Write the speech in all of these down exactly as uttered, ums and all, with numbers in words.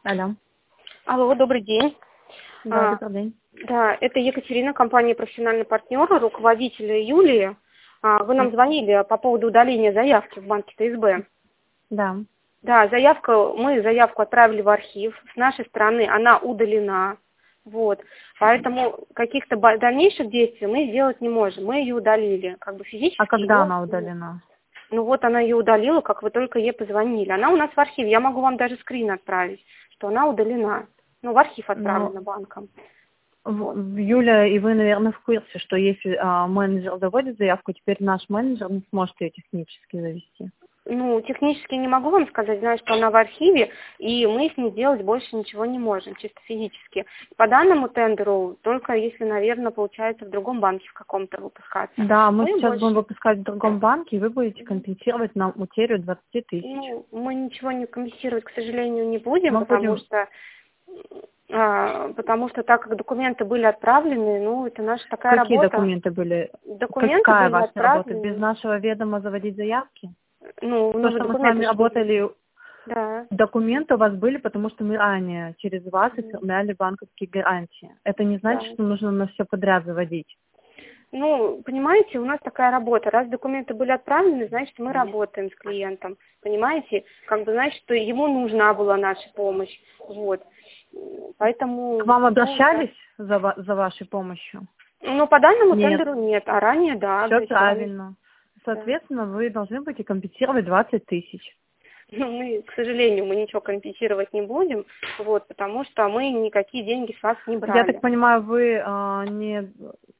Алло. Алло, добрый день. Да, А, добрый день. да, это Екатерина, компания «Профессиональный партнер», руководитель Юлии. А, вы нам М, звонили по поводу удаления заявки в банке ТСБ. Да. Да, заявка, мы заявку отправили в архив. С нашей стороны она удалена. Вот. Поэтому каких-то ба- дальнейших действий мы сделать не можем. Мы ее удалили. Как бы А физически когда ее... она удалена? Ну вот она ее удалила, как вы только ей позвонили. Она у нас в архиве. Я могу вам даже скрин отправить, что она удалена. Ну, в архив Ну, отправлена банком. в- Вот. в- Юля, и вы, наверное, в курсе, что если а, менеджер заводит заявку, теперь наш менеджер не сможет ее технически завести. Ну, технически не могу вам сказать, знаю, что она в архиве, и мы с ней делать больше ничего не можем, чисто физически. По данному тендеру, только если, наверное, получается в другом банке в каком-то выпускаться. Да, мы Мы сейчас будем больше, выпускать в другом банке, и вы будете компенсировать нам утерю двадцать тысяч. ну, мы ничего не компенсировать, к сожалению, не будем, Мы потому будем... что, а, потому что так как документы были отправлены, ну, это наша такая Какие работа. документы были? Документы Какая были ваша работа? Без отправлены, нашего ведома заводить заявки? ну, То, ну, вы что мы с документы вами же были. работали, Да. документы у вас были, потому что мы ранее через вас Мгм. оформляли банковские гарантии. Это не значит, Да. что нужно на все подряд заводить. Ну, понимаете, у нас такая работа. Раз документы были отправлены, значит, мы работаем с клиентом. Понимаете? Как бы, значит, что ему нужна была наша помощь. Вот. К Поэтому, вам ну, да. обращались за, ва- за вашей помощью? Ну, по данному Нет. тендеру нет, а ранее, да, Все обращались. правильно. Да. Соответственно, вы должны будете компенсировать двадцать тысяч. Ну, мы, к сожалению, мы ничего компенсировать не будем, вот, потому что мы никакие деньги с вас не Я так брали. понимаю, вы а, не...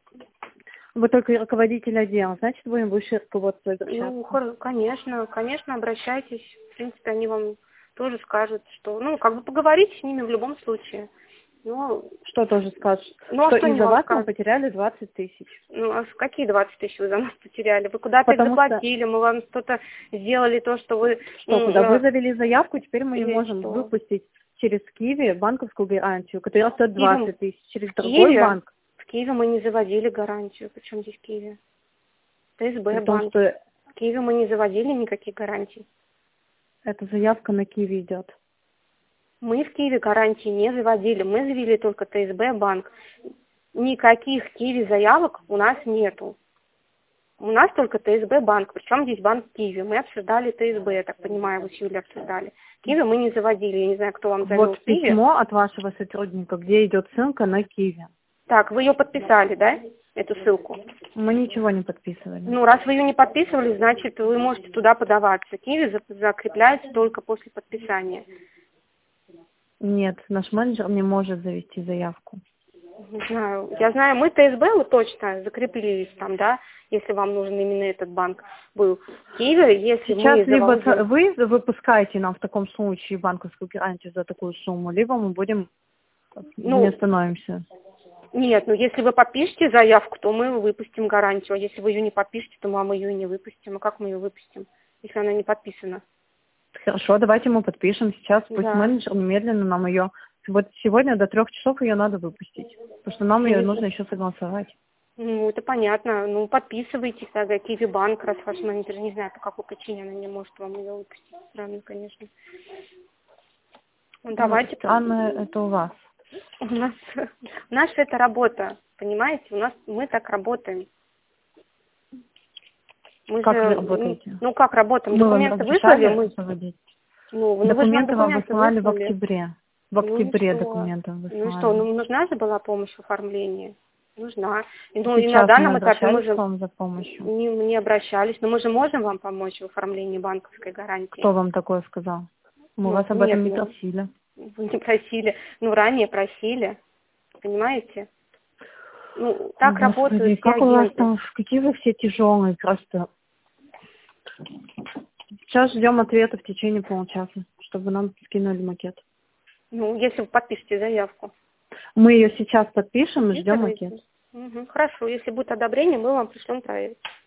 Вы только руководитель отдела, значит, будем выше руководства Ну, обращаться. хор- конечно, конечно, обращайтесь. В принципе, они вам тоже скажут, что, ну, как бы поговорите с ними в любом случае. Ну, Что тоже скажешь? ну а Что что они из-за вам вас мы скажут? потеряли двадцать тысяч. Ну, а какие двадцать тысяч вы за нас потеряли? Вы куда-то их Потому что, заплатили, мы вам что-то сделали, то, что вы... что, м, когда вы э, завели заявку, теперь мы не или можем что? выпустить через Киви банковскую гарантию, которая стоит В Киеве, двадцать тысяч, через в другой Киеве, банк. в Киеве мы не заводили гарантию. Причем здесь Киеве? При ТСБ том, банк. что В Киеве мы не заводили никаких гарантий. эта заявка на Киви идет. Мы в Киеве гарантии не заводили, мы завели только ТСБ банк. Никаких Киви заявок у нас нету. У нас только ТСБ банк, причем здесь банк Киви. Мы обсуждали ТСБ, я так понимаю, вы с Юлей обсуждали. Киви мы не заводили, я не знаю, кто вам завел Вот Киви. письмо от вашего сотрудника, где идет ссылка на Киви. Так, вы ее подписали, да, эту ссылку? Мы ничего не подписывали. Ну, раз вы ее не подписывали, значит, вы можете туда подаваться. Киви за- закрепляется только после подписания. Нет, наш менеджер не может завести заявку. Не знаю. Я знаю, мы ТСБ вот точно закрепились там, да, если вам нужен именно этот банк был. Киви, если Сейчас мы либо заводим... с- вы выпускаете нам в таком случае банковскую гарантию за такую сумму, либо мы будем не Ну, остановимся. нет, ну если вы подпишете заявку, то мы выпустим гарантию. А если вы ее не подпишете, то мы ее и не выпустим. А как мы ее выпустим, если она не подписана? Хорошо, давайте мы подпишем сейчас. Пусть Да. менеджер немедленно нам ее... Вот сегодня до трех часов ее надо выпустить, потому что нам Я ее не нужно знаю. еще согласовать. Ну, это понятно. Ну, подписывайтесь тогда, Киви банк, раз ваш менеджер, не знаю, по какой причине она не может вам ее выпустить. Странно, конечно. Ну, Ну, давайте. странно это у вас. У нас, наша это работа, понимаете? У нас мы так работаем. Мы Как вы же, ну, работаете? ну, как работаем? Мы вам Документы выслали, разрешали мы, заводить? ну, ну вы же нам Документы вам документы высылали в выслали. октябре. В Ну и октябре что? документы Ну и что? выслали. Ну, нужна же была помощь в оформлении. Нужна. И, ну, и на Сейчас мы данном этапе мы обращались к же вам за помощью. не, не обращались. Но мы же можем вам помочь в оформлении банковской гарантии. Кто вам такое сказал? Мы Ну, вас об этом нет, не ну, просили. вы не просили. Ну, ранее просили. Понимаете? Ну, О, так Господи, работают все как у вас агенты. там, какие вы все тяжелые, просто. Сейчас ждем ответа в течение получаса, чтобы нам скинули макет. Ну, если вы подпишете заявку. Мы ее сейчас подпишем и ждем макет. Подписывайте. Мгм. Хорошо, если будет одобрение, мы вам пришлем проект.